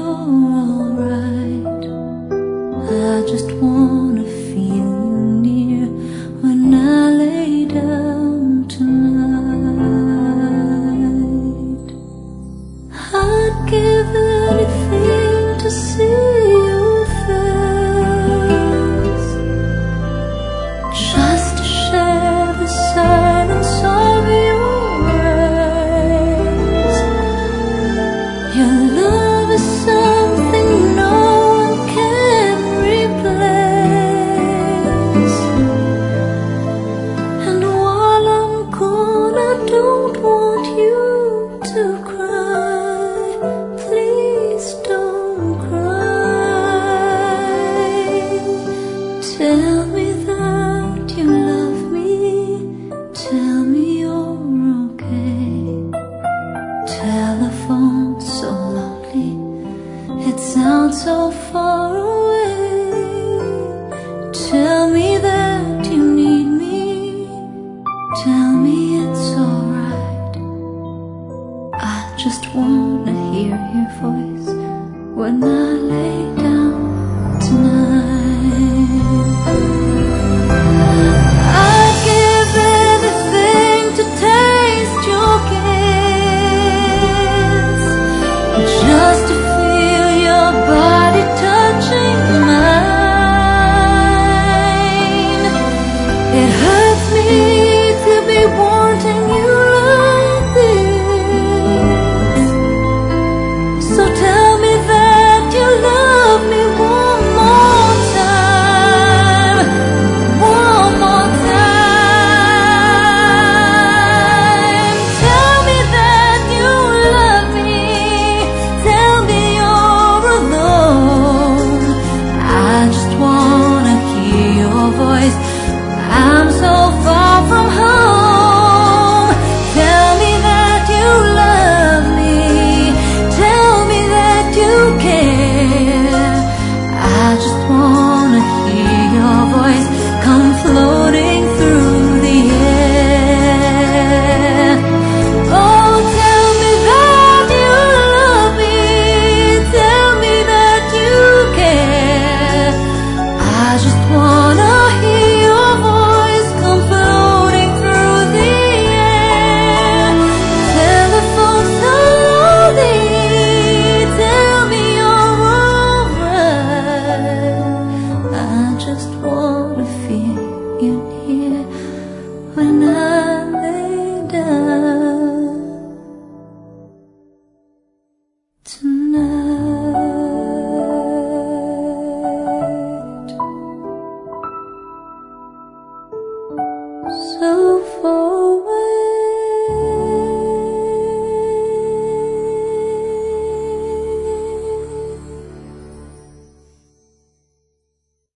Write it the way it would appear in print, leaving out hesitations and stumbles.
alright. I just wanna feel you near when I lay down tonight. I'd give anything to see your face, just to share the silence of your eyes. Your love is something no one can replace, and while I'm gone I don't want you to cry. Please don't cry. Tell me that you love me, tell me you're okay. Telephone so lonely, it sounds so far away. Tell me that you need me, tell me it's alright. I just wanna hear your voice when